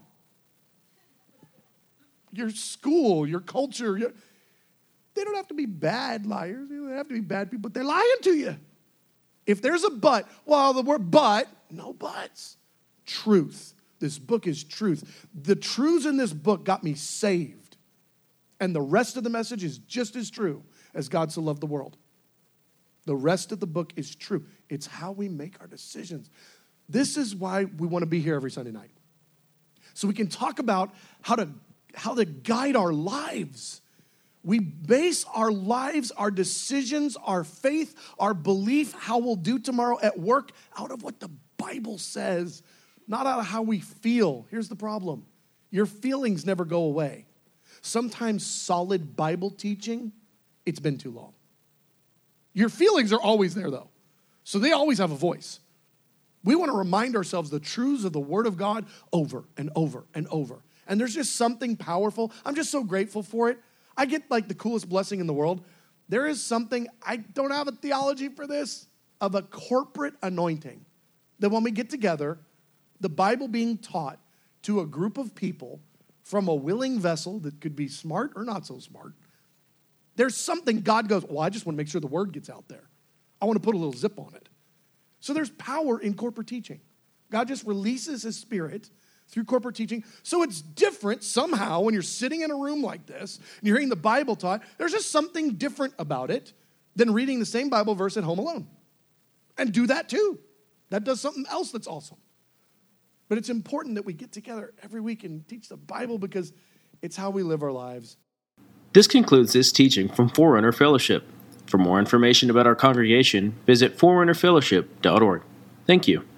S2: your school, your culture, they don't have to be bad liars. They don't have to be bad people, but they're lying to you. If there's a but, well, the word but, no buts. Truth. This book is truth. The truths in this book got me saved. And the rest of the message is just as true as God so loved the world. The rest of the book is true. It's how we make our decisions. This is why we want to be here every Sunday night. So we can talk about how to guide our lives. We base our lives, our decisions, our faith, our belief, how we'll do tomorrow at work out of what the Bible says, not out of how we feel. Here's the problem. Your feelings never go away. Sometimes solid Bible teaching, it's been too long. Your feelings are always there, though. So they always have a voice. We want to remind ourselves the truths of the Word of God over and over and over. And there's just something powerful. I'm just so grateful for it. I get like the coolest blessing in the world. There is something, I don't have a theology for this, of a corporate anointing. That when we get together, the Bible being taught to a group of people from a willing vessel that could be smart or not so smart, there's something God goes, well, I just want to make sure the word gets out there. I want to put a little zip on it. So there's power in corporate teaching. God just releases his spirit through corporate teaching. So it's different somehow when you're sitting in a room like this and you're hearing the Bible taught. There's just something different about it than reading the same Bible verse at home alone. And do that too. That does something else that's awesome. But it's important that we get together every week and teach the Bible because it's how we live our lives.
S1: This concludes this teaching from Forerunner Fellowship. For more information about our congregation, visit forerunnerfellowship.org. Thank you.